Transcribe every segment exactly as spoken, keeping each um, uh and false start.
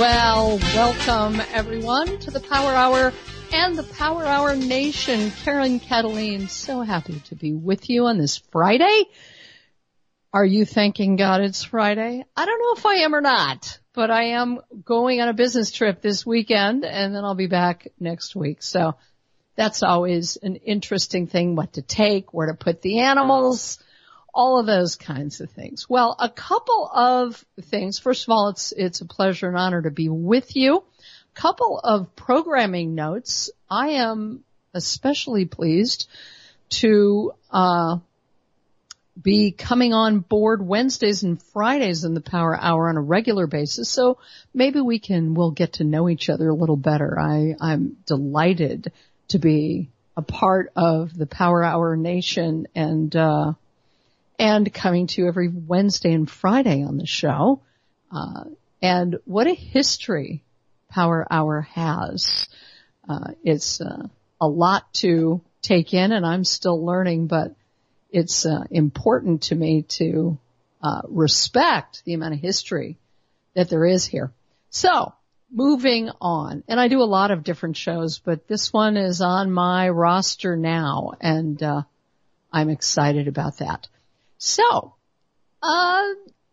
Well, welcome everyone to the Power Hour and the Power Hour Nation. Karen Cataline, so happy to be with you on this Friday. Are you thanking God it's Friday? I don't know if I am or not, but I am going on a business trip this weekend and then I'll be back next week. So that's always an interesting thing, what to take, where to put the animals, all of those kinds of things. Well, a couple of things. First of all, it's it's a pleasure and honor to be with you. Couple of programming notes. I am especially pleased to uh be coming on board Wednesdays and Fridays in the Power Hour on a regular basis. So maybe we can, we'll get to know each other a little better. I, I'm delighted to be a part of the Power Hour Nation and, uh, and coming to you every Wednesday and Friday on the show. Uh, and what a history Power Hour has. Uh, it's, uh, a lot to take in and I'm still learning, but it's uh, important to me to uh, respect the amount of history that there is here. So, moving on. And I do a lot of different shows, but this one is on my roster now, and uh, I'm excited about that. So, uh,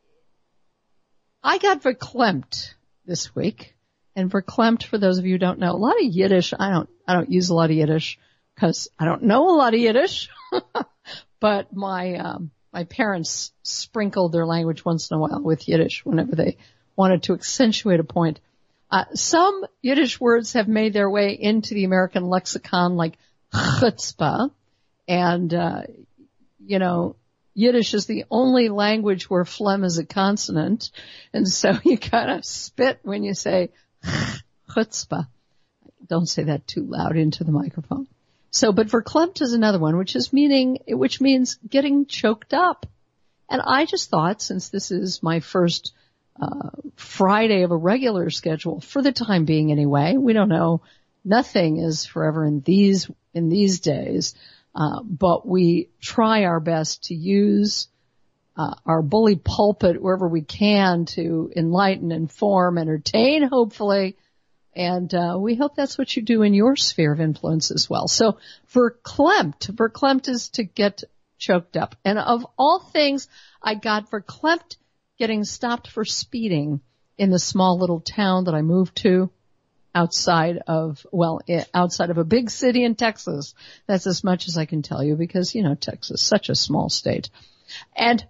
I got verklempt this week. And verklempt, for those of you who don't know, a lot of Yiddish. I don't, I don't use a lot of Yiddish because I don't know a lot of Yiddish. But my, um, my parents sprinkled their language once in a while with Yiddish whenever they wanted to accentuate a point. Uh, some Yiddish words have made their way into the American lexicon like chutzpah. And, uh, you know, Yiddish is the only language where phlegm is a consonant. And so you kind of spit when you say chutzpah. Don't say that too loud into the microphone. So, but verklempt is another one, which is meaning, which means getting choked up. And I just thought, since this is my first, uh, Friday of a regular schedule, for the time being anyway, we don't know, nothing is forever in these, in these days, uh, but we try our best to use, uh, our bully pulpit wherever we can to enlighten, inform, entertain, hopefully. And uh we hope that's what you do in your sphere of influence as well. So verklempt, verklempt is to get choked up. And of all things, I got verklempt getting stopped for speeding in the small little town that I moved to outside of, well, outside of a big city in Texas. That's as much as I can tell you because, you know, Texas is such a small state. And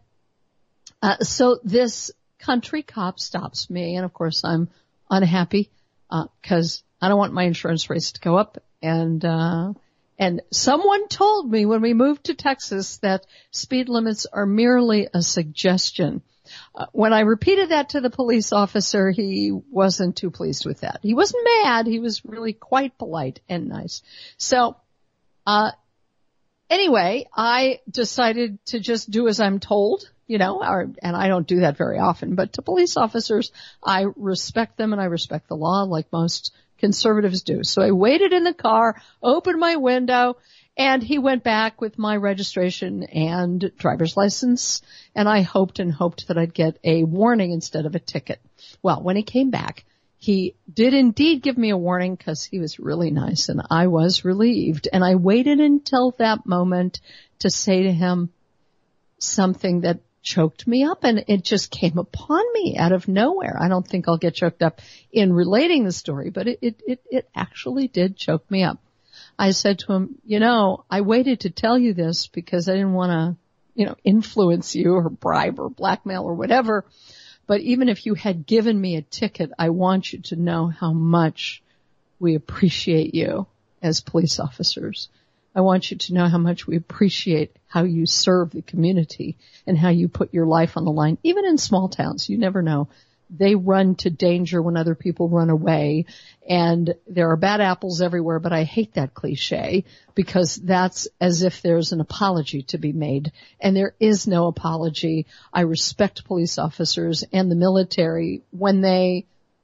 uh so this country cop stops me, and of course I'm unhappy. Uh, cause I don't want my insurance rates to go up. And, uh, and someone told me when we moved to Texas that speed limits are merely a suggestion. Uh, when I repeated that to the police officer, he wasn't too pleased with that. He wasn't mad. He was really quite polite and nice. So, uh, anyway, I decided to just do as I'm told. You know, or, and I don't do that very often, but to police officers, I respect them and I respect the law like most conservatives do. So I waited in the car, opened my window, and he went back with my registration and driver's license, and I hoped and hoped that I'd get a warning instead of a ticket. Well, when he came back, he did indeed give me a warning because he was really nice and I was relieved. And I waited until that moment to say to him something that choked me up, and it just came upon me out of nowhere. I don't think I'll get choked up in relating the story, but it, it, it, it actually did choke me up. I said to him, you know, I waited to tell you this because I didn't want to, you know, influence you or bribe or blackmail or whatever. But even if you had given me a ticket, I want you to know how much we appreciate you as police officers. I want you to know how much we appreciate how you serve the community and how you put your life on the line. Even in small towns, you never know. They run to danger when other people run away, and there are bad apples everywhere, but I hate that cliche because that's as if there's an apology to be made, and there is no apology. I respect police officers and the military when they,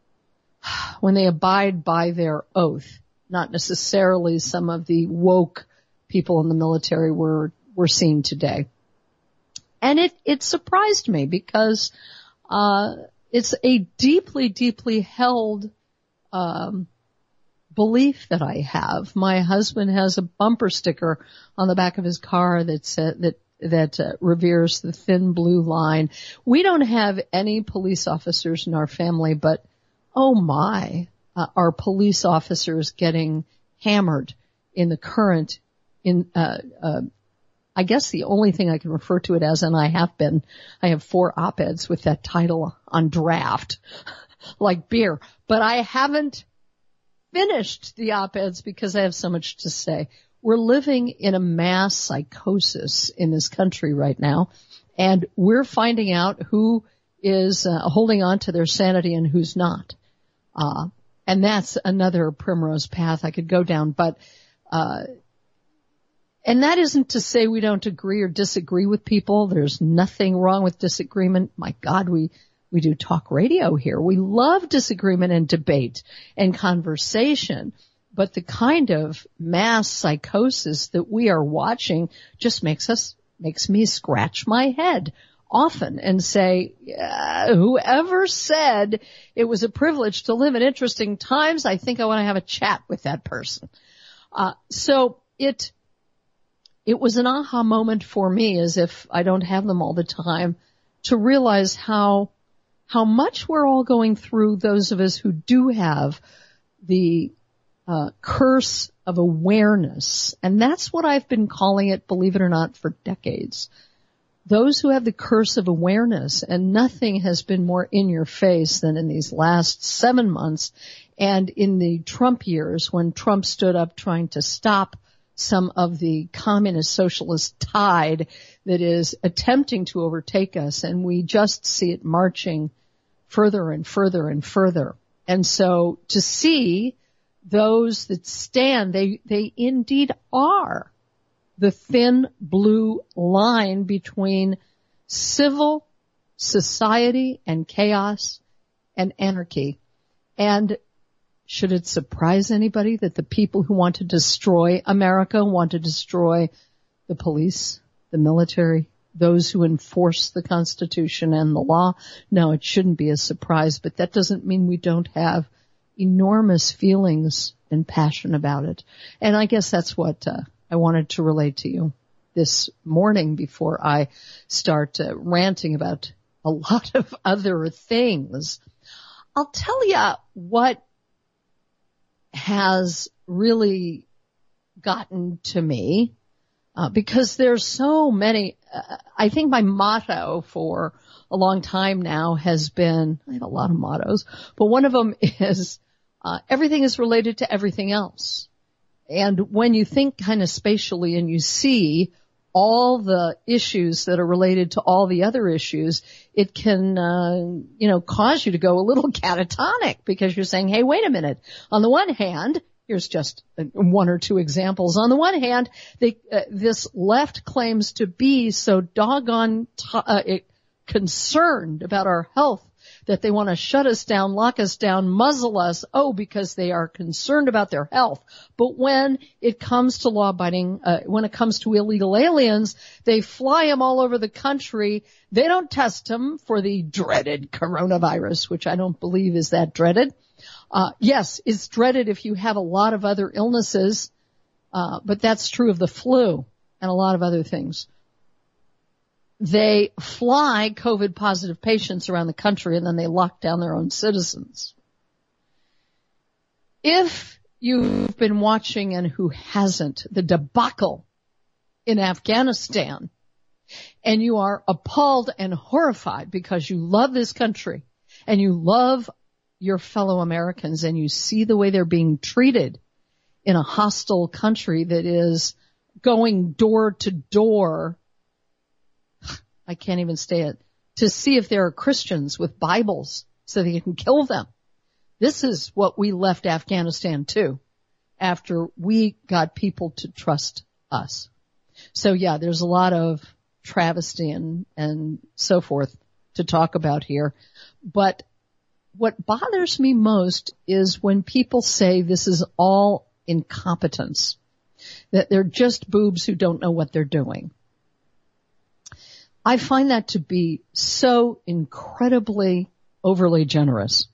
when they abide by their oath, not necessarily some of the woke people in the military were, were seen today. And it, it surprised me because, uh, it's a deeply, deeply held um belief that I have. My husband has a bumper sticker on the back of his car that said that that uh, reveres the thin blue line. We don't have any police officers in our family, but oh my, uh, are police officers getting hammered in the current, in, uh, uh, I guess the only thing I can refer to it as, and I have been, I have four op-eds with that title on draft, like beer, but I haven't finished the op-eds because I have so much to say. We're living in a mass psychosis in this country right now, and we're finding out who is uh, holding on to their sanity and who's not. Uh, and that's another primrose path I could go down, but, uh, and that isn't to say we don't agree or disagree with people. There's nothing wrong with disagreement. My God, we, we do talk radio here. We love disagreement and debate and conversation. But the kind of mass psychosis that we are watching just makes us, makes me scratch my head often and say, yeah, whoever said it was a privilege to live in interesting times, I think I want to have a chat with that person. Uh, so it, it was an aha moment for me, as if I don't have them all the time, to realize how, how much we're all going through, those of us who do have the Uh, curse of awareness. And that's what I've been calling it, believe it or not, for decades. Those who have the curse of awareness, and nothing has been more in your face than in these last seven months and in the Trump years when Trump stood up trying to stop some of the communist socialist tide that is attempting to overtake us. And we just see it marching further and further and further. And so to see those that stand, they, they indeed are the thin blue line between civil society and chaos and anarchy. And should it surprise anybody that the people who want to destroy America want to destroy the police, the military, those who enforce the Constitution and the law? No, it shouldn't be a surprise, but that doesn't mean we don't have enormous feelings and passion about it. And I guess that's what uh, I wanted to relate to you this morning before I start uh, ranting about a lot of other things. I'll tell you what has really gotten to me, uh, because there's so many. Uh, I think my motto for a long time now has been, I have a lot of mottos, but one of them is, Uh, everything is related to everything else. And when you think kind of spatially and you see all the issues that are related to all the other issues, it can, uh, you know, cause you to go a little catatonic because you're saying, hey, wait a minute. On the one hand, here's just one or two examples. On the one hand, they, uh, this left claims to be so doggone t- uh, concerned about our health that they want to shut us down, lock us down, muzzle us, oh, because they are concerned about their health. But when it comes to law-abiding, uh, when it comes to illegal aliens, they fly them all over the country. They don't test them for the dreaded coronavirus, which I don't believe is that dreaded. Uh, yes, it's dreaded if you have a lot of other illnesses, uh, but that's true of the flu and a lot of other things. They fly COVID positive patients around the country and then they lock down their own citizens. If you've been watching, and who hasn't, the debacle in Afghanistan, and you are appalled and horrified because you love this country and you love your fellow Americans and you see the way they're being treated in a hostile country that is going door to door, I can't even say it, to see if there are Christians with Bibles so they can kill them. This is what we left Afghanistan to after we got people to trust us. So yeah, there's a lot of travesty and, and so forth to talk about here. But what bothers me most is when people say this is all incompetence, that they're just boobs who don't know what they're doing. I find that to be so incredibly overly generous.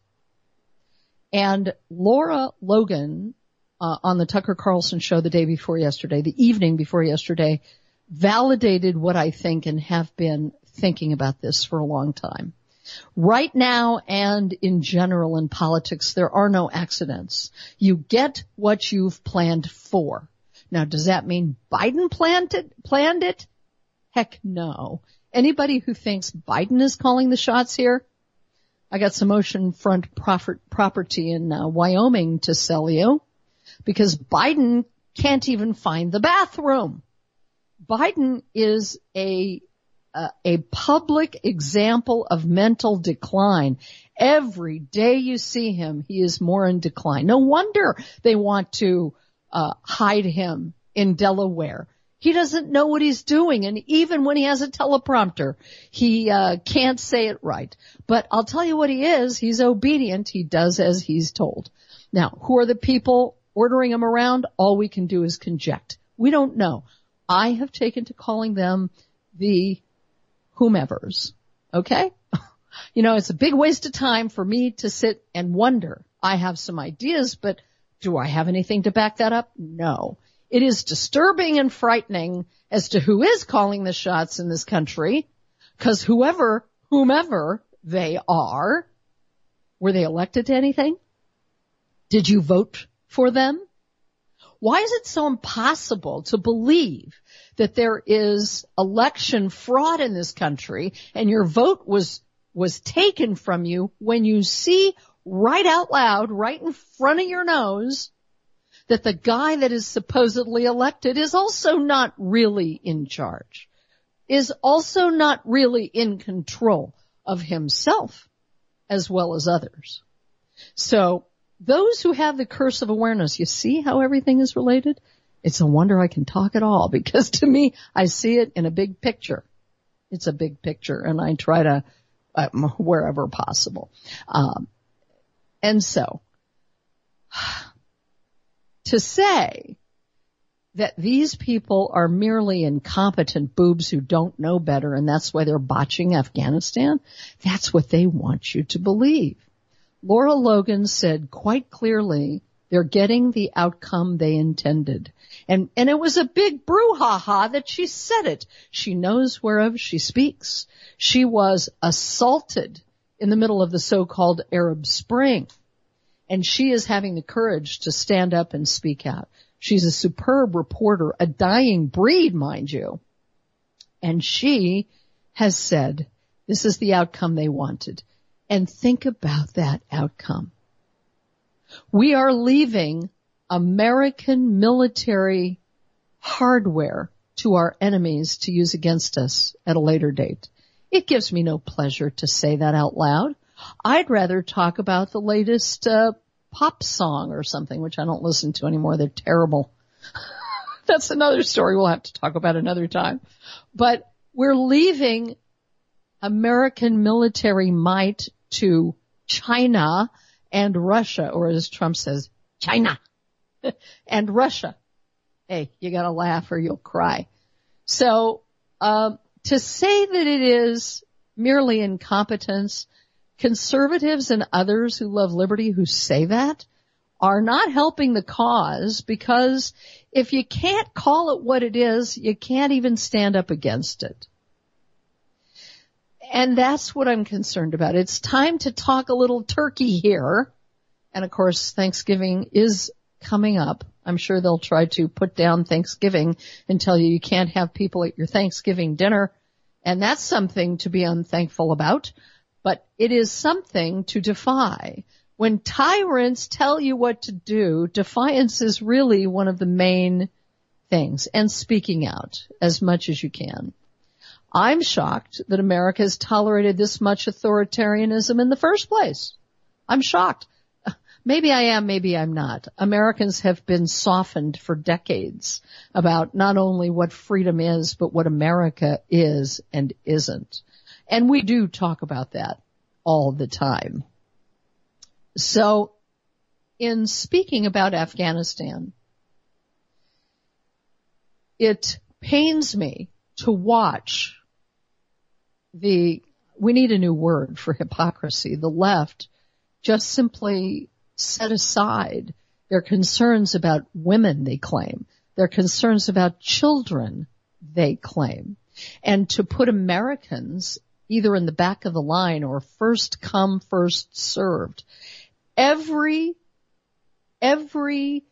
And Laura Logan, uh, on the Tucker Carlson show the day before yesterday, the evening before yesterday, validated what I think and have been thinking about this for a long time. Right now and in general in politics, there are no accidents. You get what you've planned for. Now, does that mean Biden planned it? Planned it? Heck no. Anybody who thinks Biden is calling the shots here? I got some oceanfront property in uh, Wyoming to sell you because Biden can't even find the bathroom. Biden is a uh, a public example of mental decline. Every day you see him, he is more in decline. No wonder they want to uh, hide him in Delaware. He doesn't know what he's doing, and even when he has a teleprompter, he uh, can't say it right. But I'll tell you what he is. He's obedient. He does as he's told. Now, who are the people ordering him around? All we can do is conject. We don't know. I have taken to calling them the whomevers, okay? You know, it's a big waste of time for me to sit and wonder. I have some ideas, but do I have anything to back that up? No. It is disturbing and frightening as to who is calling the shots in this country, because whoever, whomever they are, were they elected to anything? Did you vote for them? Why is it so impossible to believe that there is election fraud in this country and your vote was was taken from you when you see right out loud, right in front of your nose, that the guy that is supposedly elected is also not really in charge, is also not really in control of himself as well as others. So those who have the curse of awareness, you see how everything is related? It's a wonder I can talk at all, because to me, I see it in a big picture. It's a big picture, and I try to, uh, wherever possible. Um, and so, to say that these people are merely incompetent boobs who don't know better and that's why they're botching Afghanistan, that's what they want you to believe. Laura Logan said quite clearly they're getting the outcome they intended. And, and it was a big brouhaha that she said it. She knows whereof she speaks. She was assaulted in the middle of the so-called Arab Spring. And she is having the courage to stand up and speak out. She's a superb reporter, a dying breed, mind you. And she has said, this is the outcome they wanted. And think about that outcome. We are leaving American military hardware to our enemies to use against us at a later date. It gives me no pleasure to say that out loud. I'd rather talk about the latest uh, pop song or something, which I don't listen to anymore. They're terrible. That's another story we'll have to talk about another time. But we're leaving American military might to China and Russia, or as Trump says, China and Russia. Hey, you gotta laugh or you'll cry. So, um, to say that it is merely incompetence, conservatives and others who love liberty who say that are not helping the cause, because if you can't call it what it is, you can't even stand up against it. And that's what I'm concerned about. It's time to talk a little turkey here. And of course, Thanksgiving is coming up. I'm sure they'll try to put down Thanksgiving and tell you you can't have people at your Thanksgiving dinner. And that's something to be unthankful about. But it is something to defy. When tyrants tell you what to do, defiance is really one of the main things, and speaking out as much as you can. I'm shocked that America has tolerated this much authoritarianism in the first place. I'm shocked. Maybe I am, maybe I'm not. Americans have been softened for decades about not only what freedom is, but what America is and isn't. And we do talk about that all the time. So, in speaking about Afghanistan, it pains me to watch the we need a new word for hypocrisy. The left just simply set aside their concerns about women, they claim, their concerns about children, they claim, and to put Americans either in the back of the line or first come, first served. Every, every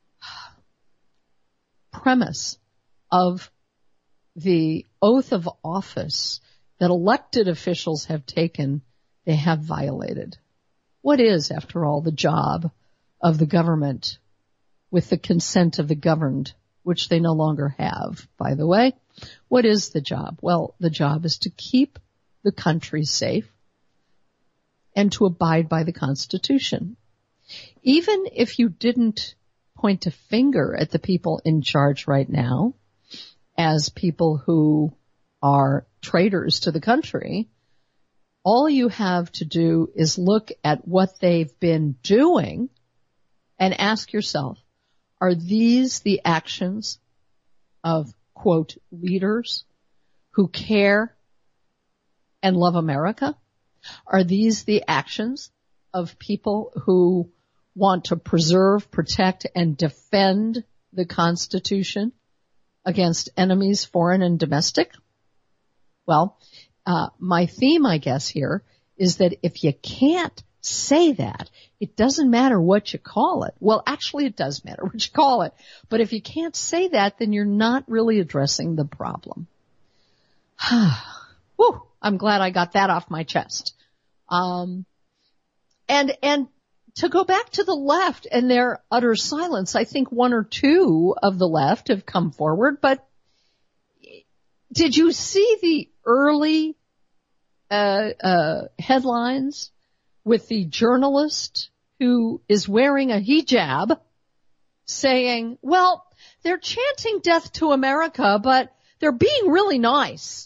premise of the oath of office that elected officials have taken, they have violated. What is, after all, the job of the government with the consent of the governed, which they no longer have, by the way? What is the job? Well, the job is to keep the country safe and to abide by the Constitution. Even if you didn't point a finger at the people in charge right now as people who are traitors to the country, all you have to do is look at what they've been doing and ask yourself, are these the actions of, quote, leaders who care and love America? Are these the actions of people who want to preserve, protect, and defend the Constitution against enemies, foreign and domestic? Well, uh, my theme, I guess, here is that if you can't say that, it doesn't matter what you call it. Well, actually, it does matter what you call it. But if you can't say that, then you're not really addressing the problem. Whew, I'm glad I got that off my chest. Um, and, and to go back to the left and their utter silence, I think one or two of the left have come forward, but did you see the early, uh, uh, headlines with the journalist who is wearing a hijab saying, well, they're chanting death to America, but they're being really nice.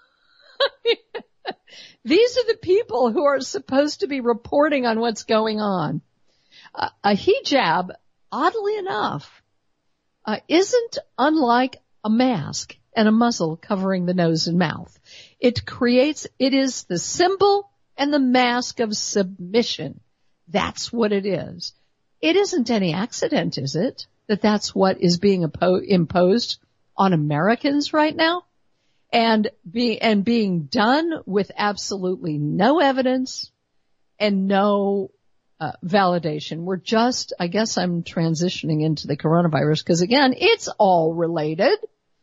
These are the people who are supposed to be reporting on what's going on. Uh, a hijab, oddly enough, uh, isn't unlike a mask and a muzzle covering the nose and mouth. It creates, it is the symbol and the mask of submission. That's what it is. It isn't any accident, is it, that that's what is being impo- imposed on Americans right now? And be, and being done with absolutely no evidence and no uh, validation. We're just, I guess I'm transitioning into the coronavirus because again, it's all related.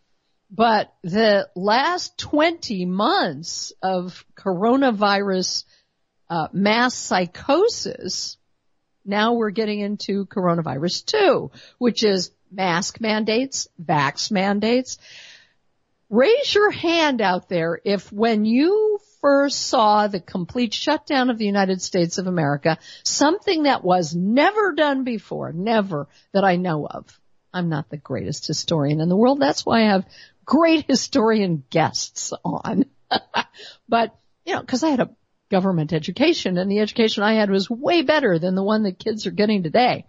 But the last twenty months of coronavirus uh, mass psychosis, now we're getting into coronavirus two, which is mask mandates, vax mandates. Raise your hand out there if when you first saw the complete shutdown of the United States of America, something that was never done before, never that I know of. I'm not the greatest historian in the world. That's why I have great historian guests on. But, you know, because I had a government education and the education I had was way better than the one that kids are getting today.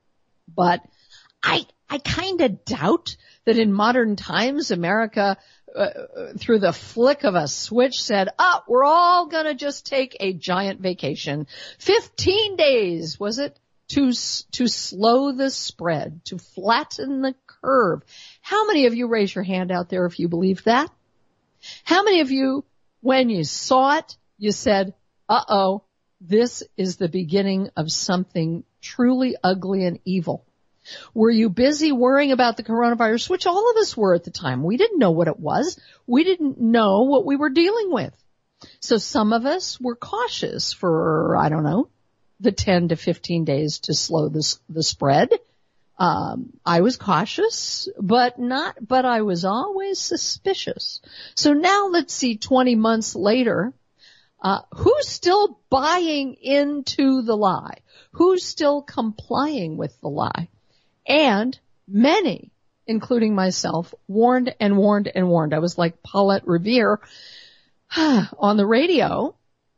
But I, I kind of doubt that in modern times, America, uh, through the flick of a switch said, oh, we're all going to just take a giant vacation. fifteen days, was it? To, to slow the spread, to flatten the curve. How many of you raise your hand out there if you believe that? How many of you, when you saw it, you said, uh-oh, this is the beginning of something truly ugly and evil? Were you busy worrying about the coronavirus, which all of us were at the time? We didn't know what it was. We didn't know what we were dealing with. So some of us were cautious for, I don't know, the ten to fifteen days to slow the, the spread. Um, I was cautious, but not, but I was always suspicious. So now let's see, twenty months later, uh, who's still buying into the lie? Who's still complying with the lie? And many, including myself, warned and warned and warned. I was like Paulette Revere on the radio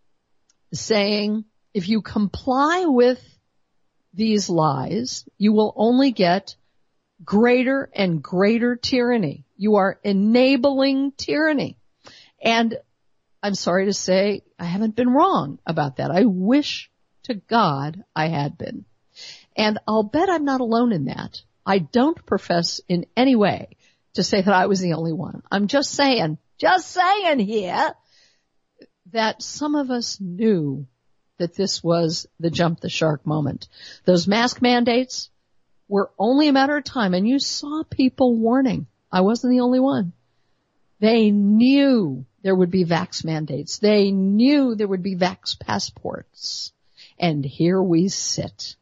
saying, if you comply with these lies, you will only get greater and greater tyranny. You are enabling tyranny. And I'm sorry to say I haven't been wrong about that. I wish to God I had been. And I'll bet I'm not alone in that. I don't profess in any way to say that I was the only one. I'm just saying, just saying here that some of us knew that this was the jump the shark moment. Those mask mandates were only a matter of time, and you saw people warning. I wasn't the only one. They knew there would be vax mandates. They knew there would be vax passports. And here we sit.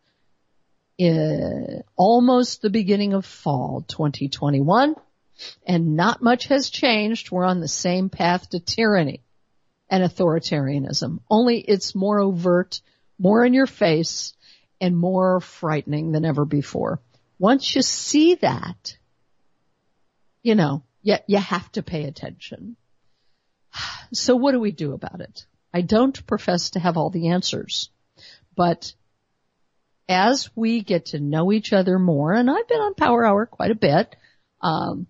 Uh, almost the beginning of fall twenty twenty-one, and not much has changed. We're on the same path to tyranny and authoritarianism. Only it's more overt, more in your face, and more frightening than ever before. Once you see that, you know, you, you have to pay attention. So what do we do about it? I don't profess to have all the answers, but as we get to know each other more, and I've been on Power Hour quite a bit, um,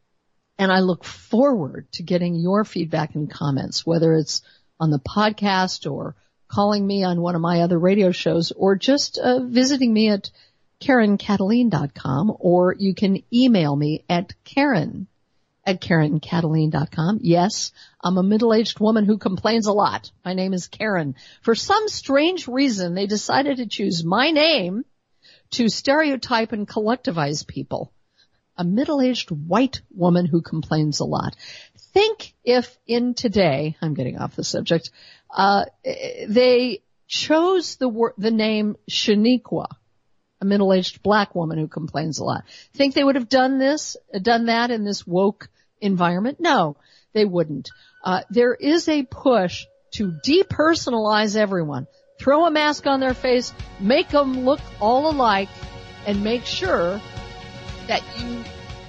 and I look forward to getting your feedback and comments, whether it's on the podcast or calling me on one of my other radio shows, or just uh, visiting me at Karen Kataline dot com, or you can email me at Karen at Karen Kataline dot com. Yes, I'm a middle-aged woman who complains a lot. My name is Karen. For some strange reason, they decided to choose my name to stereotype and collectivize people. A middle-aged white woman who complains a lot. Think if in today, I'm getting off the subject, uh, they chose the word, the name Shaniqua, a middle-aged black woman who complains a lot. Think they would have done this, done that in this woke environment? No, they wouldn't. Uh, there is a push to depersonalize everyone. Throw a mask on their face, make them look all alike, and make sure that you,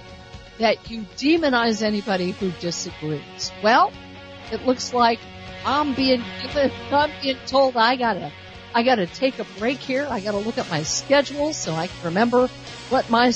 that you demonize anybody who disagrees. Well, it looks like I'm being given, I'm being told I gotta, I gotta take a break here. I gotta look at my schedule so I can remember what my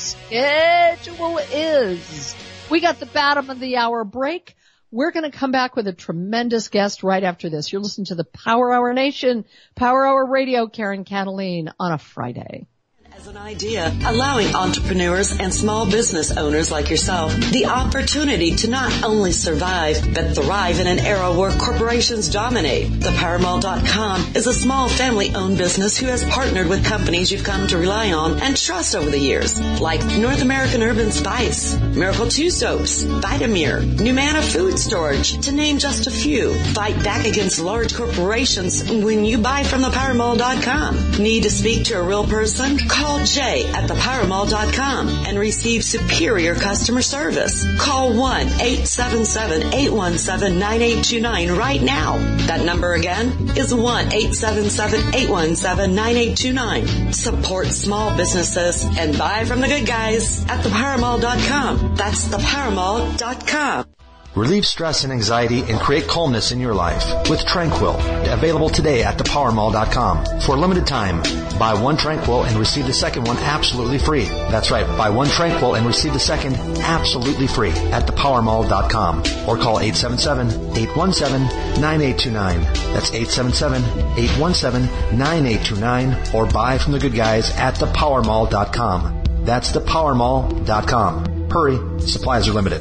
schedule is. We got the bottom of the hour break. We're going to come back with a tremendous guest right after this. You're listening to the Power Hour Nation, Power Hour Radio, Karen Kataline on a Friday. As an idea, allowing entrepreneurs and small business owners like yourself the opportunity to not only survive, but thrive in an era where corporations dominate. The Power Mall dot com is a small family-owned business who has partnered with companies you've come to rely on and trust over the years, like North American Urban Spice, Miracle two Soaps, Vitamir, Numana Food Storage, to name just a few. Fight back against large corporations when you buy from the Power Mall dot com. Need to speak to a real person? Call Jay at the Power Mall dot com and receive superior customer service. Call one eight seven seven, eight one seven, nine eight two nine right now. That number again is one eight seven seven, eight one seven, nine eight two nine. Support small businesses and buy from the good guys at the Power Mall dot com. That's the Power Mall dot com. Relieve stress and anxiety and create calmness in your life with Tranquil, available today at the Power Mall dot com. For a limited time, buy one Tranquil and receive the second one absolutely free. That's right, buy one Tranquil and receive the second absolutely free at the Power Mall dot com. Or call eight seven seven, eight one seven, nine eight two nine. That's eight seven seven, eight one seven, nine eight two nine. Or buy from the good guys at the Power Mall dot com. That's the Power Mall dot com. Hurry, supplies are limited.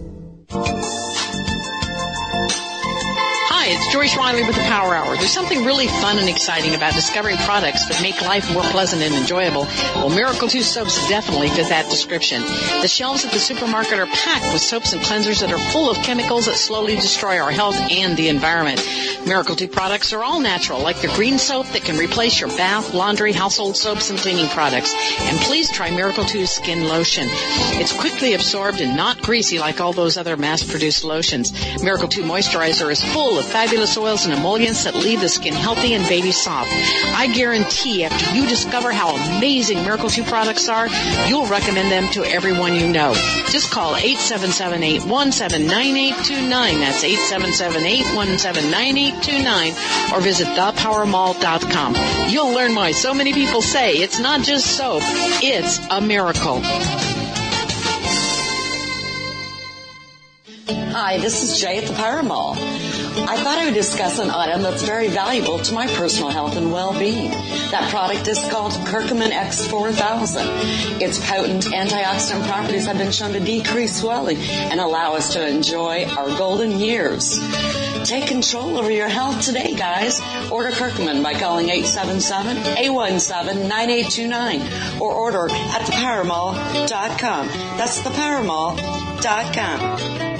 Hi, it's Joyce Riley with the Power Hour. There's something really fun and exciting about discovering products that make life more pleasant and enjoyable. Well, Miracle two soaps definitely fit that description. The shelves at the supermarket are packed with soaps and cleansers that are full of chemicals that slowly destroy our health and the environment. Miracle two products are all natural, like the green soap that can replace your bath, laundry, household soaps, and cleaning products. And please try Miracle two Skin Lotion. It's quickly absorbed and not greasy like all those other mass-produced lotions. Miracle two Moisturizer is full of fabulous oils and emollients that leave the skin healthy and baby soft. I guarantee after you discover how amazing Miracle two products are, you'll recommend them to everyone you know. Just call eight seven seven, eight one seven, nine eight two nine. That's eight seven seven, eight one seven, nine eight two nine. Or visit the Power Mall dot com. You'll learn why so many people say it's not just soap, it's a miracle. Hi, this is Jay at the Power Mall. I thought I would discuss an item that's very valuable to my personal health and well-being. That product is called Curcumin X four thousand. Its potent antioxidant properties have been shown to decrease swelling and allow us to enjoy our golden years. Take control over your health today, guys. Order Curcumin by calling eight seven seven, eight one seven, nine eight two nine or order at the power mall dot com. That's the power mall dot com.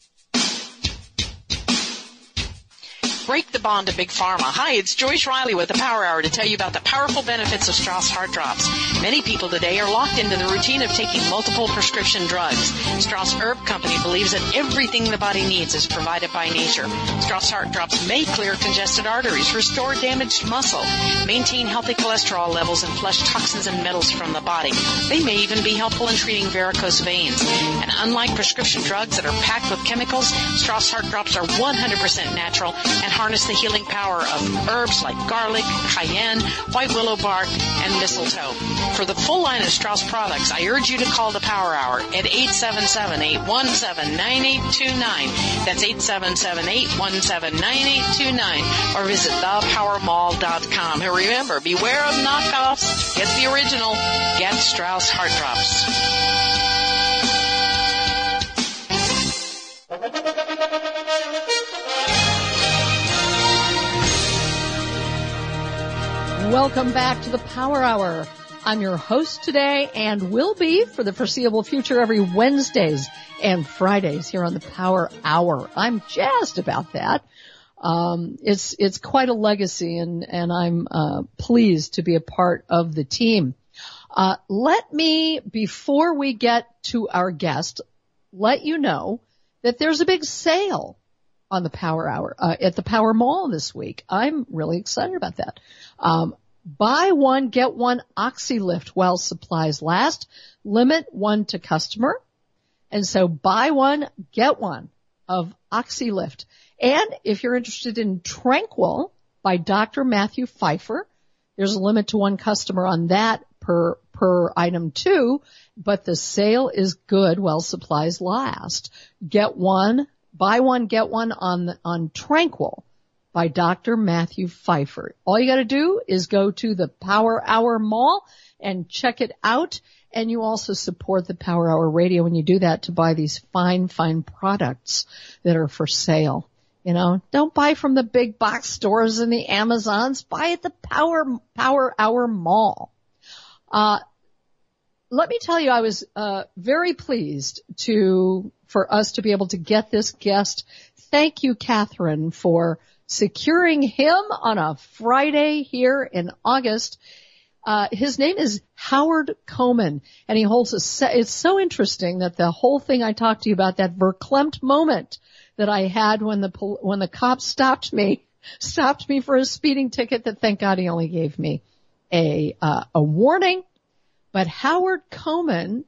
Break the bond to Big Pharma. Hi, it's Joyce Riley with the Power Hour to tell you about the powerful benefits of Strauss Heart Drops. Many people today are locked into the routine of taking multiple prescription drugs. Strauss Herb Company believes that everything the body needs is provided by nature. Strauss Heart Drops may clear congested arteries, restore damaged muscle, maintain healthy cholesterol levels, and flush toxins and metals from the body. They may even be helpful in treating varicose veins. And unlike prescription drugs that are packed with chemicals, Strauss Heart Drops are one hundred percent natural and harness the healing power of herbs like garlic, cayenne, white willow bark, and mistletoe. For the full line of Strauss products, I urge you to call the Power Hour at eight seven seven, eight one seven, nine eight two nine. That's eight seven seven, eight one seven, nine eight two nine. Or visit the power mall dot com. And remember, beware of knockoffs. Get the original. Get Strauss Heart Drops. Welcome back to the Power Hour. I'm your host today and will be for the foreseeable future every Wednesdays and Fridays here on the Power Hour. I'm jazzed about that. Um, it's, it's quite a legacy and, and I'm, uh, pleased to be a part of the team. Uh, let me, before we get to our guest, let you know that there's a big sale on the Power Hour, uh, at the Power Mall this week. I'm really excited about that. Um, buy one, get one OxyLift while supplies last. Limit one to customer. And so buy one, get one of OxyLift. And if you're interested in Tranquil by Doctor Matthew Pfeiffer, there's a limit to one customer on that per, per item too, but the sale is good while supplies last. Get one, buy one, get one on, on Tranquil by Doctor Matthew Pfeiffer. All you got to do is go to the Power Hour Mall and check it out. And you also support the Power Hour Radio when you do that to buy these fine, fine products that are for sale. You know, don't buy from the big box stores and the Amazons. Buy at the Power, Power Hour Mall. Uh, let me tell you, I was, uh, very pleased to, for us to be able to get this guest. Thank you, Catherine, for securing him on a Friday here in August. Uh, his name is Howard Komen, and he holds a se- it's so interesting that the whole thing I talked to you about, that verklempt moment that I had when the, pol- when the cop stopped me, stopped me for a speeding ticket that thank God he only gave me a, uh, a warning. But Howard Komen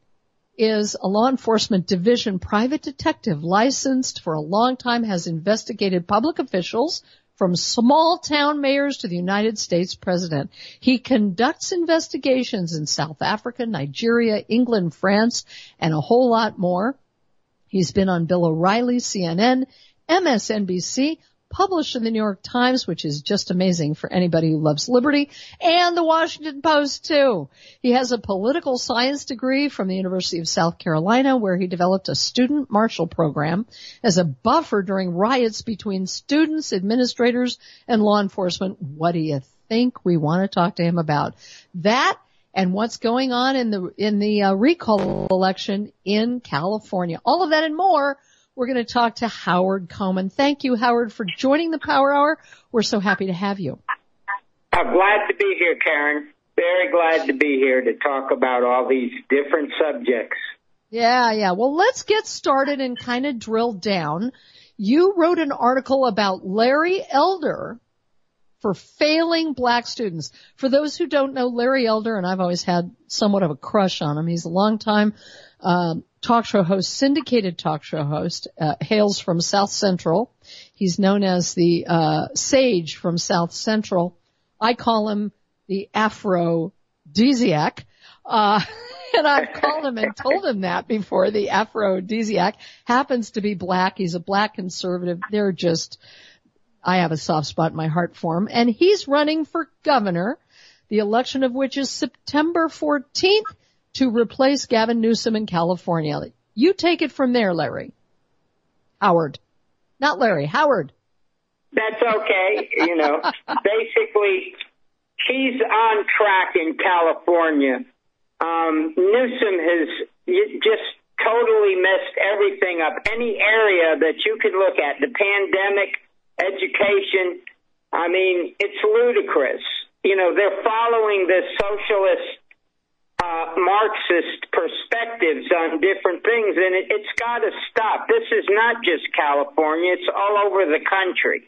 is a law enforcement division private detective licensed for a long time, has investigated public officials from small town mayors to the United States president. He conducts investigations in South Africa, Nigeria, England, France, and a whole lot more. He's been on Bill O'Reilly, C N N, M S N B C, published in the New York Times, which is just amazing for anybody who loves liberty, and the Washington Post, too. He has a political science degree from the University of South Carolina, where he developed a student marshal program as a buffer during riots between students, administrators, and law enforcement. What do you think? We want to talk to him about that and what's going on in the in the uh, recall election in California. All of that and more. We're going to talk to Howard Komen. Thank you, Howard, for joining the Power Hour. We're so happy to have you. I'm glad to be here, Karen. Very glad to be here to talk about all these different subjects. Yeah, yeah. Well, let's get started and kind of drill down. You wrote an article about Larry Elder for failing black students. For those who don't know Larry Elder, and I've always had somewhat of a crush on him, he's a longtime um, talk show host, syndicated talk show host, uh, hails from South Central. He's known as the uh sage from South Central. I call him the aphrodisiac. Uh, and I've called him and told him that before. The aphrodisiac happens to be black. He's a black conservative. They're just I have a soft spot in my heart for him. And he's running for governor, the election of which is September fourteenth, to replace Gavin Newsom in California. You take it from there, Larry. Howard. Not Larry, Howard. That's okay. You know, basically, he's on track in California. Um, Newsom has just totally messed everything up. Any area that you could look at, the pandemic, education, I mean, it's ludicrous. You know, they're following this socialist, uh, Marxist perspectives on different things, and it, it's got to stop. This is not just California. It's all over the country.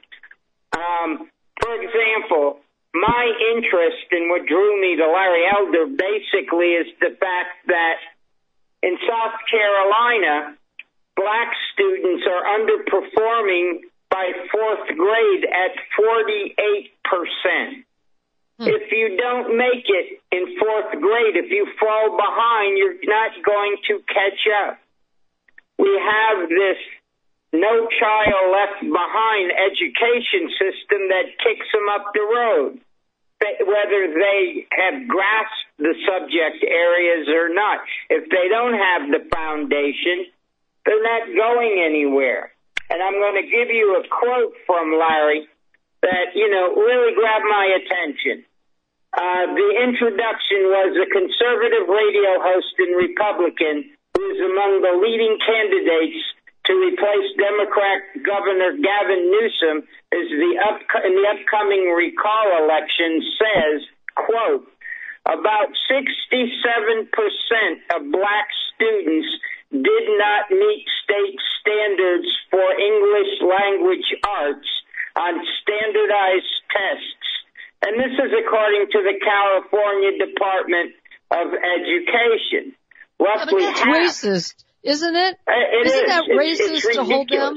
Um, for example, my interest in what drew me to Larry Elder basically is the fact that in South Carolina, black students are underperforming by fourth grade at forty-eight percent. Hmm. If you don't make it in fourth grade, if you fall behind, you're not going to catch up. We have this no child left behind education system that kicks them up the road, whether they have grasped the subject areas or not. If they don't have the foundation, they're not going anywhere. And I'm going to give you a quote from Larry that, you know, really grabbed my attention. Uh, the introduction was a conservative radio host and Republican who is among the leading candidates to replace Democrat Governor Gavin Newsom as the up, in the upcoming recall election says, quote, about sixty-seven percent of black students did not meet state standards for English language arts on standardized tests. And this is according to the California Department of Education. Roughly yeah, but that's half, racist, isn't it? It Isn't is. that racist it's, it's to hold them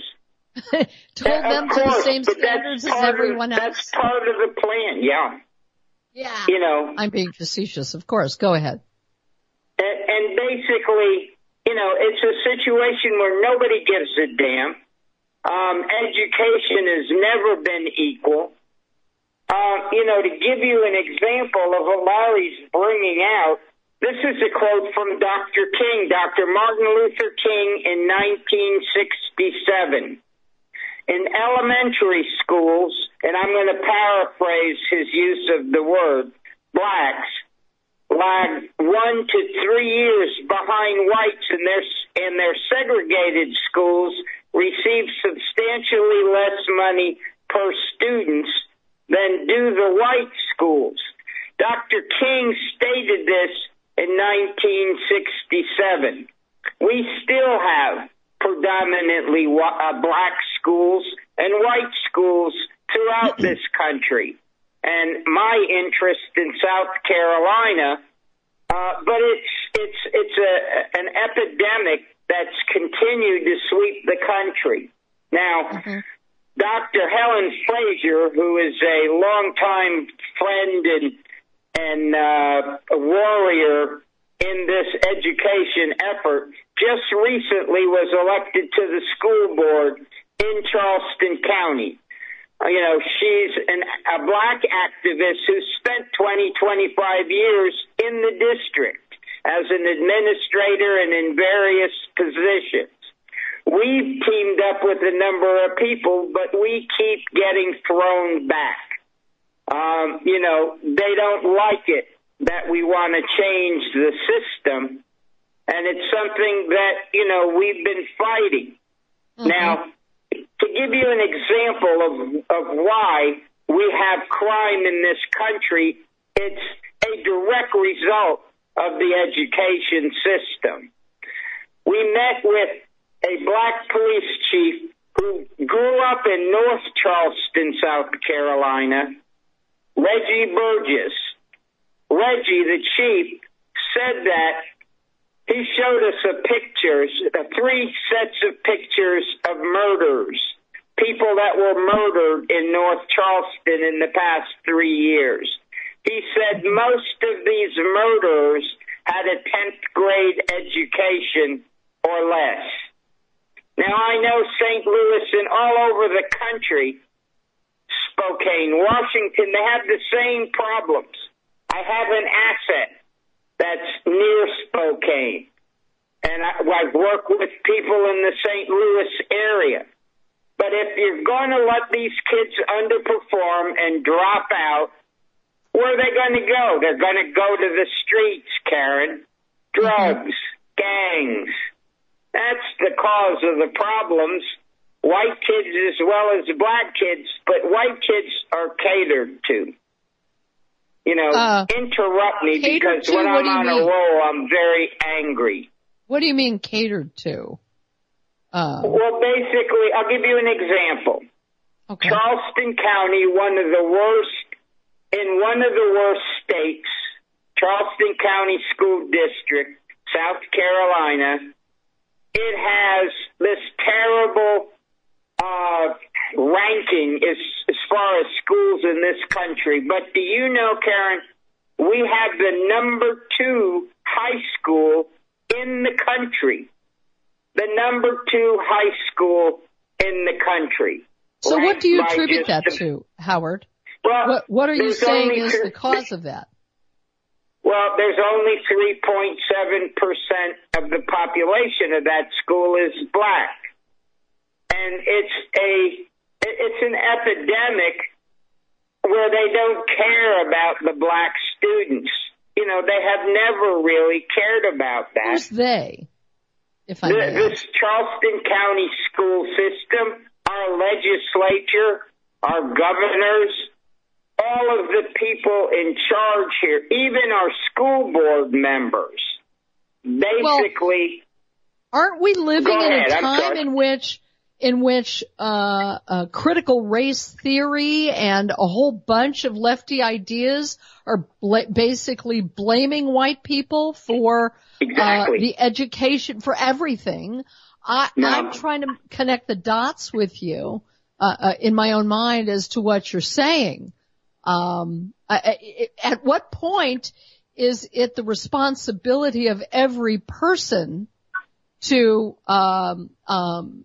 to hold uh, them course, to the same standards as everyone of, else? That's part of the plan, yeah. Yeah. You know, I'm being facetious, of course. Go ahead. And, and basically, you know, it's a situation where nobody gives a damn. Um, education has never been equal. Uh, you know, to give you an example of what Larry's bringing out, this is a quote from Doctor King, Doctor Martin Luther King in nineteen sixty-seven. In elementary schools, and I'm going to paraphrase his use of the word, blacks lag one to three years behind whites, and their, and their segregated schools receive substantially less money per students than do the white schools. Doctor King stated this in nineteen sixty-seven. We still have predominantly uh, black schools and white schools throughout this country. And my interest in South Carolina, uh, but it's it's it's a an epidemic that's continued to sweep the country. Now, mm-hmm. Doctor Helen Frazier, who is a longtime friend and and uh, a warrior in this education effort, just recently was elected to the school board in Charleston County. Uh, you know, she's an, a black activist who spent twenty, twenty-five years in the district as an administrator and in various positions. We've teamed up with a number of people, but we keep getting thrown back. Um, you know, they don't like it that we want to change the system, and it's something that, you know, we've been fighting. Mm-hmm. Now, to give you an example of, of why we have crime in this country, it's a direct result of the education system. We met with a black police chief who grew up in North Charleston, South Carolina, Reggie Burgess. Reggie, the chief, said that he showed us a pictures, uh, three sets of pictures of murders, people that were murdered in North Charleston in the past three years. He said most of these murderers had a tenth grade education or less. Now, I know Saint Louis and all over the country Spokane, Washington, they have the same problems. I have an asset that's near Spokane, and I, I've worked with people in the Saint Louis area. But if you're going to let these kids underperform and drop out, where are they going to go? They're going to go to the streets, Karen. Drugs, gangs. That's the cause of the problems. White kids as well as black kids, but white kids are catered to. You know, uh, interrupt me because to, when I'm on mean? a roll, I'm very angry. What do you mean catered to? Uh, well, basically, I'll give you an example. Okay. Charleston County, one of the worst, in one of the worst states, Charleston County School District, South Carolina, it has this terrible uh, ranking as, as far as schools in this country. But do you know, Karen, we have the number two high school in the country. The number two high school in the country. So what do you attribute that to, Howard? Well, what, what are you saying is the cause of that? Well, there's only three point seven percent of the population of that school is black. And it's a, it's an epidemic where they don't care about the black students. You know, they have never really cared about that. Who's they? If I the, may this Charleston County school system, our legislature, our governors, all of the people in charge here, even our school board members, basically. Well, aren't we living in a time in which, in which uh, uh, critical race theory and a whole bunch of lefty ideas are bl- basically blaming white people for exactly. uh, the education, for everything? I, no. I'm trying to connect the dots with you uh, uh, in my own mind as to what you're saying. Um, I, I, at what point is it the responsibility of every person to um, um,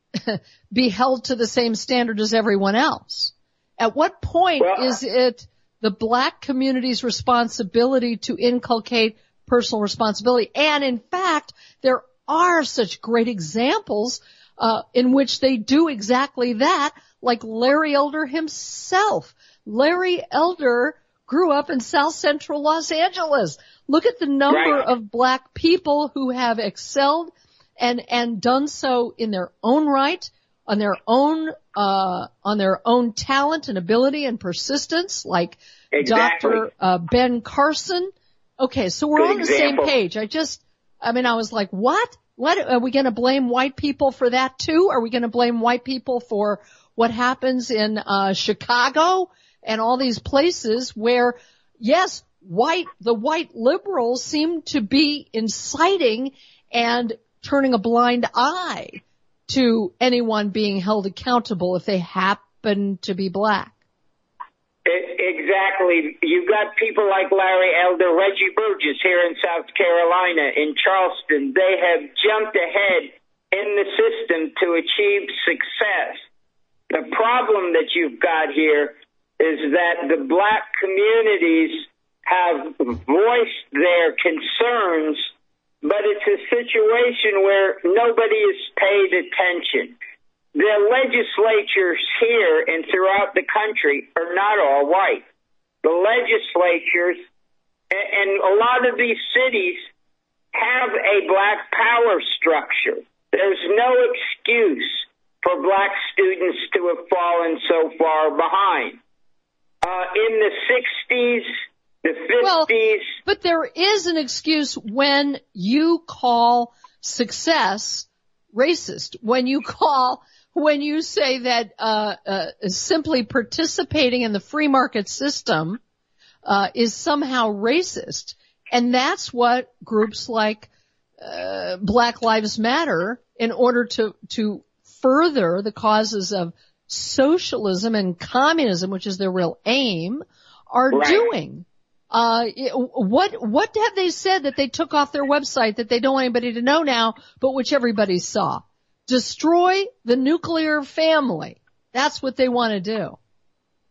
be held to the same standard as everyone else? At what point well, is it the black community's responsibility to inculcate personal responsibility? And in fact, there are such great examples uh, in which they do exactly that, like Larry Elder himself. Larry Elder grew up in South Central Los Angeles. Look at the number right. of black people who have excelled and and done so in their own right, on their own uh on their own talent and ability and persistence, like exactly. Doctor Uh, Ben Carson. Okay, so we're Good on the example. same page. I just, I mean, I was like, what? What are we going to blame white people for that too? Are we going to blame white people for what happens in uh Chicago and all these places where, yes, white, the white liberals seem to be inciting and turning a blind eye to anyone being held accountable if they happen to be black? Exactly. You've got people like Larry Elder, Reggie Burgess here in South Carolina, in Charleston. They have jumped ahead in the system to achieve success. The problem that you've got here is that the black communities have voiced their concerns, but it's a situation where nobody is paid attention. The legislatures here and throughout the country are not all white. The legislatures and a lot of these cities have a black power structure. There's no excuse for black students to have fallen so far behind. Uh, in the sixties, the fifties. Well, but there is an excuse when you call success racist, when you call, when you say that uh, uh simply participating in the free market system uh is somehow racist. And that's what groups like uh Black Lives Matter, in order to to further the causes of socialism and communism, which is their real aim, are right. doing. Uh, what, what have they said that they took off their website that they don't want anybody to know now, but which everybody saw? Destroy the nuclear family. That's what they want to do.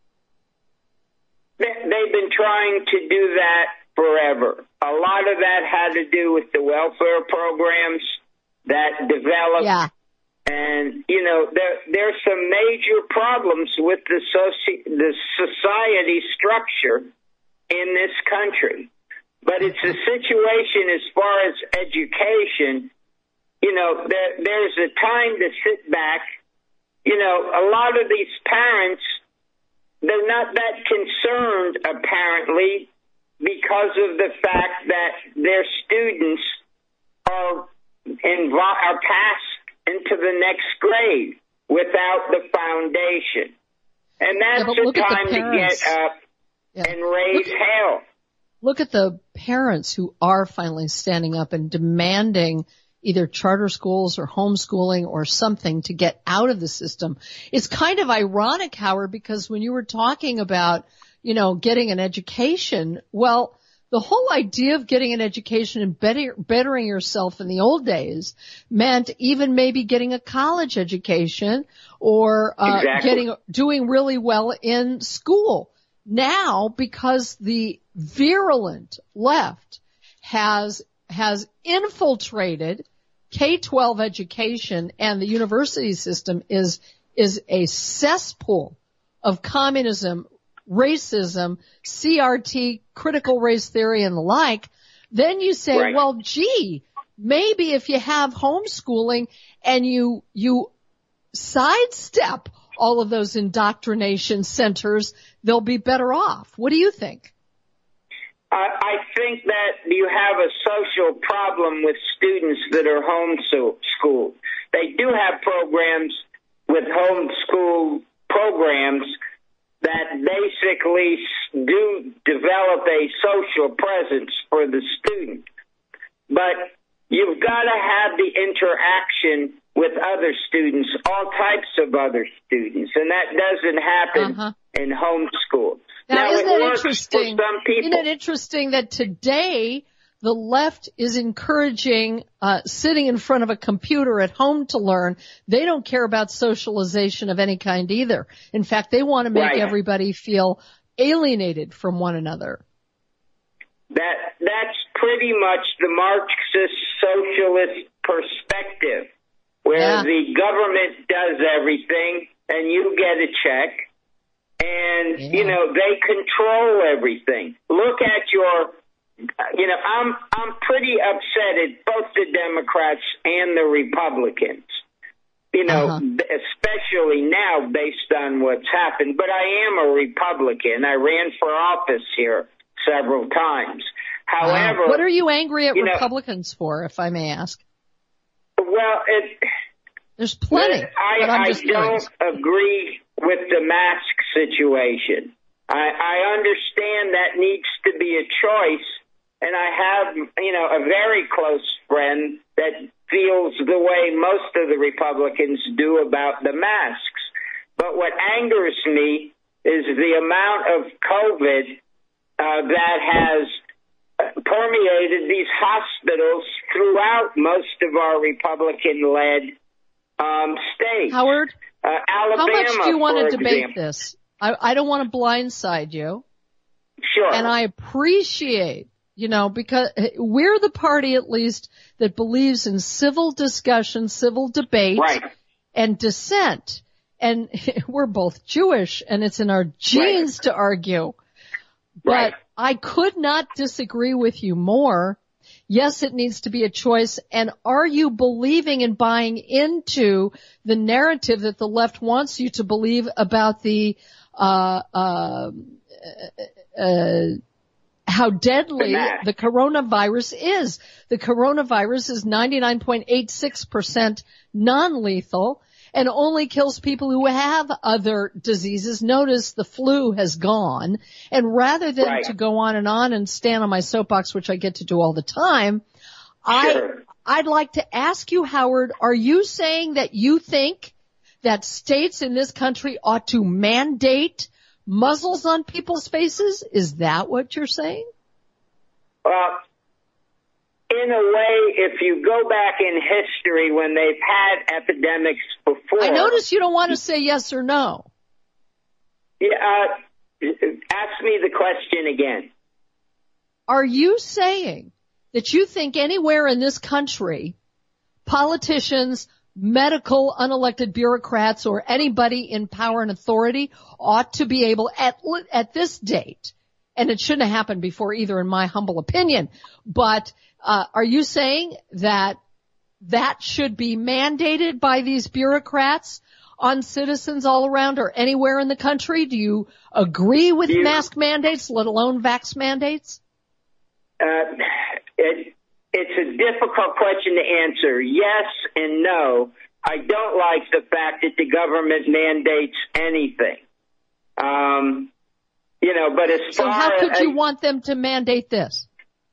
they've been trying to do that forever. A lot of that had to do with the welfare programs that developed. Yeah. And, you know, there there's some major problems with the soci- the society structure in this country. But it's a situation as far as education, you know, there, there's a time to sit back. You know, a lot of these parents, they're not that concerned, apparently, because of the fact that their students are invo- are passed into the next grade without the foundation. And that's yeah, the time the to get up yeah. and raise look, hell. Look at the parents who are finally standing up and demanding either charter schools or homeschooling or something to get out of the system. It's kind of ironic, Howard, because when you were talking about, you know, getting an education, well, the whole idea of getting an education and better, bettering yourself in the old days meant even maybe getting a college education or uh, exactly. getting doing really well in school. Now, because the virulent left has has infiltrated K twelve education and the university system is is a cesspool of communism, racism, C R T, critical race theory, and the like, then you say, right. well, gee, maybe if you have homeschooling and you you sidestep all of those indoctrination centers, they'll be better off. What do you think? I think that you have a social problem with students that are homeschooled. They do have programs with homeschool programs that basically do develop a social presence for the student. But you've got to have the interaction with other students, all types of other students, and that doesn't happen uh-huh. in homeschool. Now, now isn't it that works interesting? for some people. Isn't it interesting that today the left is encouraging uh sitting in front of a computer at home to learn? They don't care about socialization of any kind either. In fact, they want to make right. everybody feel alienated from one another. That that's pretty much the Marxist socialist perspective, where yeah. the government does everything and you get a check. And, yeah. you know, they control everything. Look at your, you know, I'm I'm pretty upset at both the Democrats and the Republicans, you know, uh-huh. especially now based on what's happened. But I am a Republican. I ran for office here several times. However, wow. What are you angry at you Republicans know, for, if I may ask? Well, it, there's plenty. I, but I'm I just don't curious. agree with the mask situation. I, I understand that needs to be a choice, and I have, you know, a very close friend that feels the way most of the Republicans do about the masks. But what angers me is the amount of COVID uh, that has permeated these hospitals throughout most of our Republican-led um, states. Howard, uh, Alabama, how much do you want to debate example. this? I, I don't want to blindside you. Sure. And I appreciate, you know, because we're the party at least that believes in civil discussion, civil debate, right. and dissent. And we're both Jewish, and it's in our genes right. to argue. But right. I could not disagree with you more. Yes, it needs to be a choice. And are you believing and buying into the narrative that the left wants you to believe about the uh uh, uh how deadly the, the coronavirus is? The coronavirus is ninety-nine point eight six percent non-lethal and only kills people who have other diseases. Notice the flu has gone. And rather than right. to go on and on and stand on my soapbox, which I get to do all the time, sure. I, I'd like to ask you, Howard, are you saying that you think that states in this country ought to mandate muzzles on people's faces? Is that what you're saying? Well, in a way, if you go back in history when they've had epidemics before. I notice you don't want to say yes or no. Yeah, uh, ask me the question again. Are you saying that you think anywhere in this country, politicians, medical unelected bureaucrats, or anybody in power and authority ought to be able at at this date, and it shouldn't have happened before either, in my humble opinion, but uh, are you saying that that should be mandated by these bureaucrats on citizens all around or anywhere in the country? Do you agree with you, mask mandates, let alone vax mandates? Uh, it, it's a difficult question to answer. Yes and no. I don't like the fact that the government mandates anything. Um, you know, but as so far how could as, you want them to mandate this?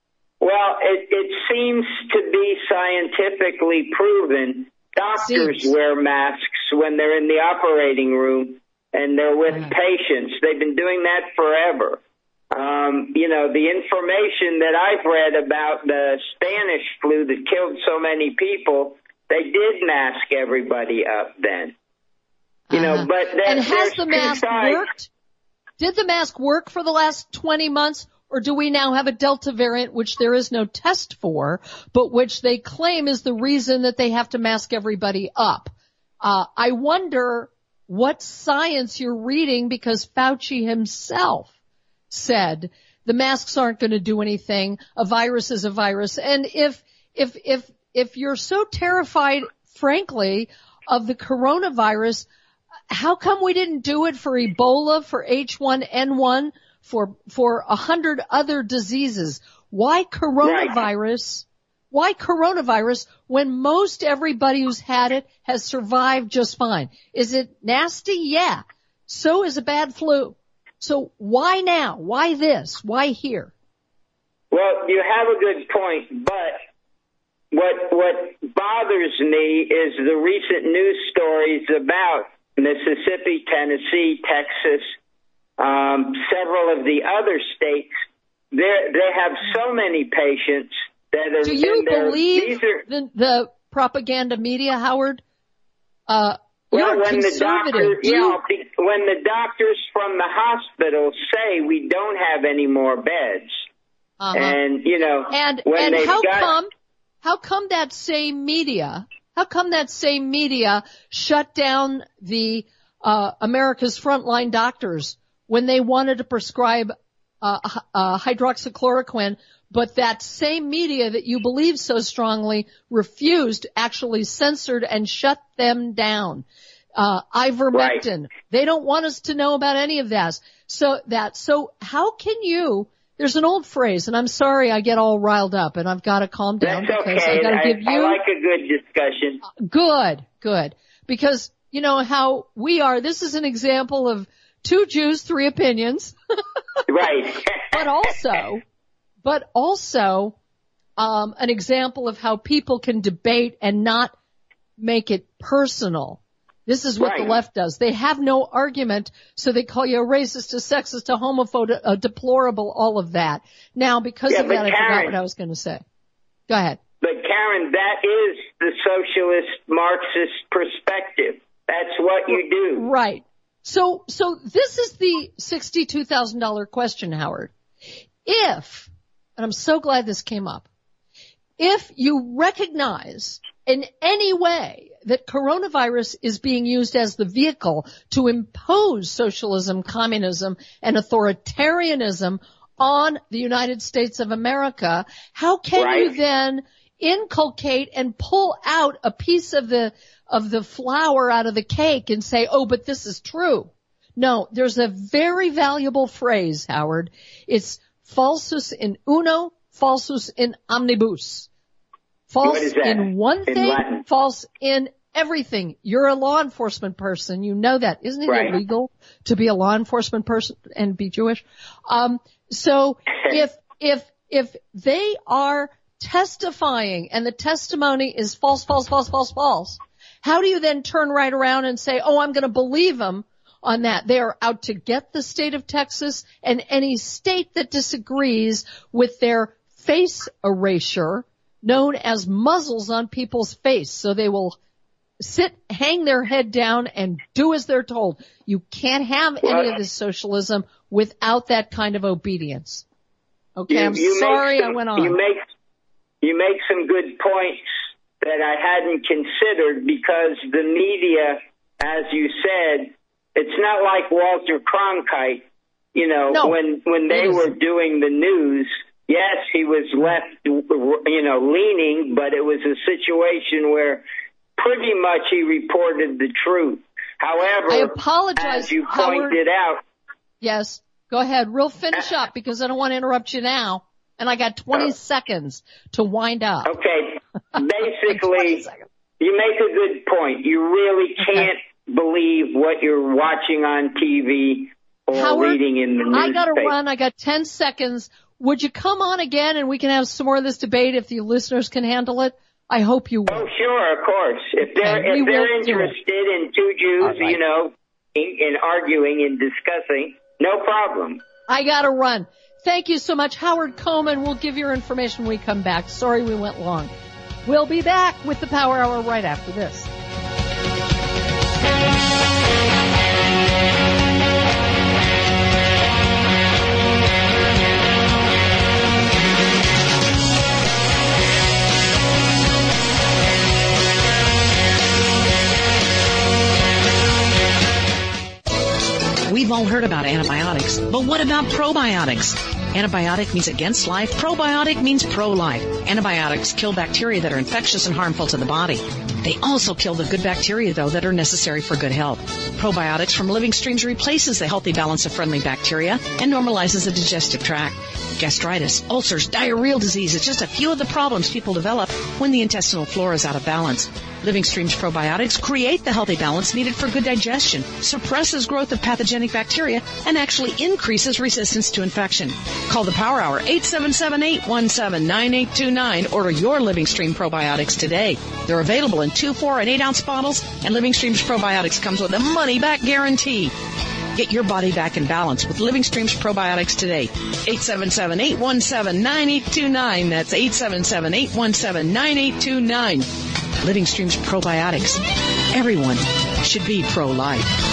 Well, it, it seems to be scientifically proven. Doctors seems. wear masks when they're in the operating room and they're with uh-huh. patients. They've been doing that forever. Um, you know, the information that I've read about the Spanish flu that killed so many people, they did mask everybody up then. You uh-huh. know, but there, and has the mask sides. worked? Did the mask work for the last twenty months, or do we now have a Delta variant, which there is no test for, but which they claim is the reason that they have to mask everybody up? Uh, I wonder what science you're reading, because Fauci himself said the masks aren't going to do anything. A virus is a virus. And if, if, if, if you're so terrified, frankly, of the coronavirus, how come we didn't do it for Ebola, for H one N one, for, for a hundred other diseases? Why coronavirus? Right. Why coronavirus when most everybody who's had it has survived just fine? Is it nasty? Yeah. So is a bad flu. So why now? Why this? Why here? Well, you have a good point, but what what bothers me is the recent news stories about Mississippi, Tennessee, Texas, um, several of the other states. They they have so many patients that are. Do you their, believe these are, the, the propaganda media, Howard? Uh, Well, You're when the doctors, you... yeah, when the doctors from the hospital say we don't have any more beds, uh-huh. and you know, and when and how got... come, how come that same media, how come that same media shut down the uh America's Frontline Doctors when they wanted to prescribe uh, uh hydroxychloroquine? But that same media that you believe so strongly refused, actually censored and shut them down. Uh, ivermectin. Right. They don't want us to know about any of that. So that, so how can you, there's an old phrase, and I'm sorry I get all riled up and I've got to calm down. That's because okay. I gotta I, give you. I like a good discussion. Good, good. Because you know how we are, this is an example of two Jews, three opinions. Right. But also, But also, um, an example of how people can debate and not make it personal. This is what right. the left does. They have no argument, so they call you a racist, a sexist, a homophobe, a deplorable, all of that. Now, because yeah, of that, Karen, I forgot what I was going to say. Go ahead. But Karen, that is the socialist Marxist perspective. That's what you do. Right. So, so this is the sixty-two thousand dollars question, Howard. If, and I'm so glad this came up, if you recognize in any way that coronavirus is being used as the vehicle to impose socialism, communism, and authoritarianism on the United States of America, how can right. you then inculcate and pull out a piece of the of the flour out of the cake and say, oh, but this is true? No, there's a very valuable phrase, Howard. It's falsus in uno, falsus in omnibus. False in one thing, in false in everything. You're a law enforcement person. You know that. Isn't it right. illegal to be a law enforcement person and be Jewish? Um, so if, if, if they are testifying and the testimony is false, false, false, false, false, how do you then turn right around and say, oh, I'm going to believe them on that? They are out to get the state of Texas and any state that disagrees with their face erasure, known as muzzles on people's face. So they will sit, hang their head down and do as they're told. You can't have well, any of this socialism without that kind of obedience. Okay, you, I'm you sorry some, I went on. You make, you make some good points that I hadn't considered because the media, as you said, it's not like Walter Cronkite, you know, no, when, when they were doing the news. Yes, he was left, you know, leaning, but it was a situation where pretty much he reported the truth. However, I apologize, as you Howard. pointed out. Yes, go ahead. We'll finish up because I don't want to interrupt you now. And I got twenty uh, seconds to wind up. Okay. Basically, you make a good point. You really can't okay. believe what you're watching on T V or Howard, reading in the newspaper. I got to run. I got ten seconds. Would you come on again and we can have some more of this debate if the listeners can handle it? I hope you will. Oh, sure, of course. If they're, okay, if they're interested in two Jews, right. you know, in, in arguing and discussing, no problem. I got to run. Thank you so much, Howard Coleman. We'll give your information when we come back. Sorry we went long. We'll be back with the Power Hour right after this. We've all heard about antibiotics, but what about probiotics? Antibiotic means against life. Probiotic means pro-life. Antibiotics kill bacteria that are infectious and harmful to the body. They also kill the good bacteria, though, that are necessary for good health. Probiotics from Living Streams replaces the healthy balance of friendly bacteria and normalizes the digestive tract. Gastritis, ulcers, diarrheal disease is just a few of the problems people develop when the intestinal flora is out of balance. Living Streams probiotics create the healthy balance needed for good digestion, suppresses growth of pathogenic bacteria, and actually increases resistance to infection. Call the Power Hour, eight seven seven, eight one seven, nine eight two nine. Order your Living Stream probiotics today. They're available in two, four, and eight ounce bottles, and Living Streams probiotics comes with a money-back guarantee. Get your body back in balance with Living Streams probiotics today. eight seven seven, eight one seven, nine eight two nine. That's eight seven seven, eight one seven, nine eight two nine. Living Streams probiotics. Everyone should be pro-life.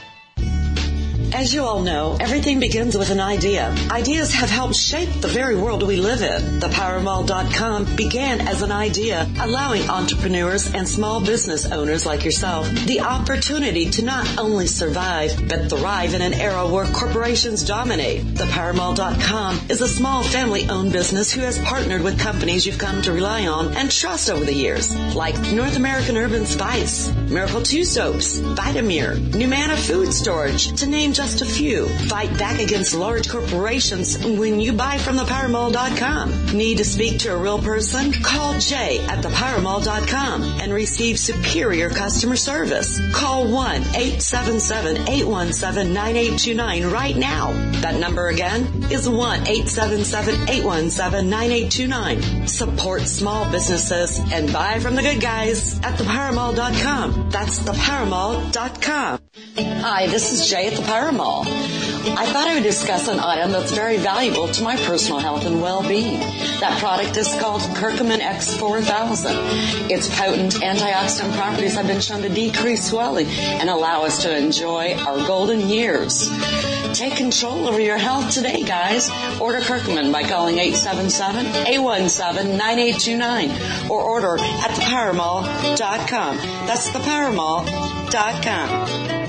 As you all know, everything begins with an idea. Ideas have helped shape the very world we live in. The Power Mall dot com began as an idea, allowing entrepreneurs and small business owners like yourself the opportunity to not only survive, but thrive in an era where corporations dominate. The Power Mall dot com is a small family-owned business who has partnered with companies you've come to rely on and trust over the years, like North American Urban Spice, Miracle two Soaps, Vitamir, Numana Food Storage, to name just a few. Fight back against large corporations when you buy from the Power Mall dot com. Need to speak to a real person? Call Jay at the Power Mall dot com and receive superior customer service. Call one eight seven seven, eight one seven, nine eight two nine right now. That number again is one eight seven seven, eight one seven, nine eight two nine. Support small businesses and buy from the good guys at the Power Mall dot com. That's the Power Mall dot com. Hi, this is Jay at the Power Mall. I thought I would discuss an item that's very valuable to my personal health and well-being. That product is called Curcumin X four thousand. Its potent antioxidant properties have been shown to decrease swelling and allow us to enjoy our golden years. Take control over your health today, guys. Order Curcumin by calling eight seven seven, eight one seven, nine eight two nine or order at the Power Mall dot com. That's the Power Mall dot com.